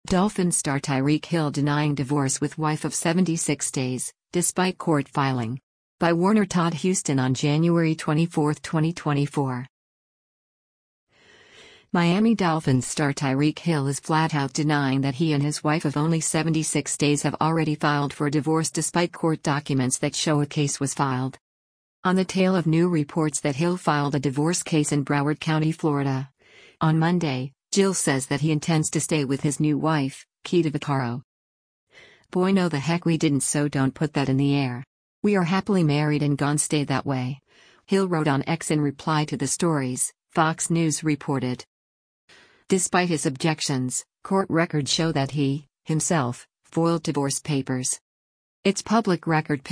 Dolphins star Tyreek Hill denying divorce with wife of 76 days, despite court filing. By Warner Todd Houston on January 24, 2024. Miami Dolphins star Tyreek Hill is flat-out denying that he and his wife of only 76 days have already filed for divorce despite court documents that show a case was filed. On the tail of new reports that Hill filed a divorce case in Broward County, Florida. On Monday, Jill says that he intends to stay with his new wife, Keita Vaccaro. "Boy, no the heck we didn't, so don't put that in the air. We are happily married and gon' stay that way," Hill wrote on X in reply to the stories, Fox News reported. Despite his objections, court records show that he, himself, foiled divorce papers. It's public record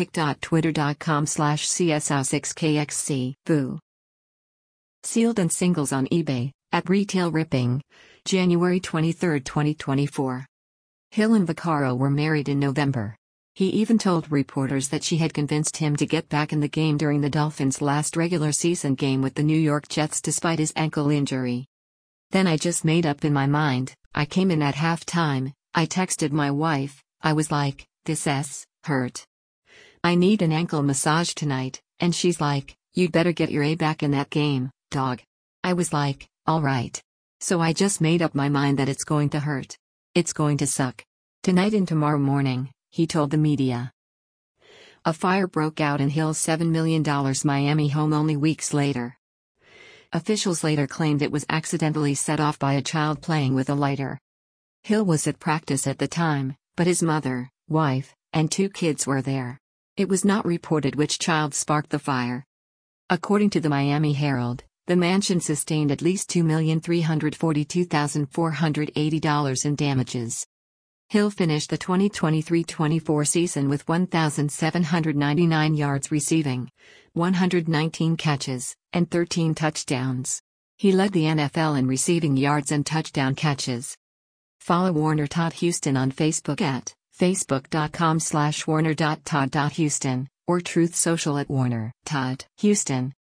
pic.twitter.com/CSO6KXC. Boo. Sealed and singles on eBay, at retail ripping. January 23, 2024. Hill and Vaccaro were married in November. He even told reporters that she had convinced him to get back in the game during the Dolphins' last regular season game with the New York Jets despite his ankle injury. "Then I just made up in my mind. I came in at halftime, I texted my wife, I was like, this hurt. I need an ankle massage tonight, and she's like, you'd better get your A back in that game, dog. I was like, alright. So I just made up my mind that it's going to hurt. It's going to suck. Tonight and tomorrow morning," he told the media. A fire broke out in Hill's $7 million Miami home only weeks later. Officials later claimed it was accidentally set off by a child playing with a lighter. Hill was at practice at the time, but his mother, wife, and 2 kids were there. It was not reported which child sparked the fire. According to the Miami Herald, the mansion sustained at least $2,342,480 in damages. Hill finished the 2023-24 season with 1,799 yards receiving, 119 catches, and 13 touchdowns. He led the NFL in receiving yards and touchdown catches. Follow Warner Todd Houston on Facebook at facebook.com/warner.todd.houston, or Truth Social at Warner Todd Houston.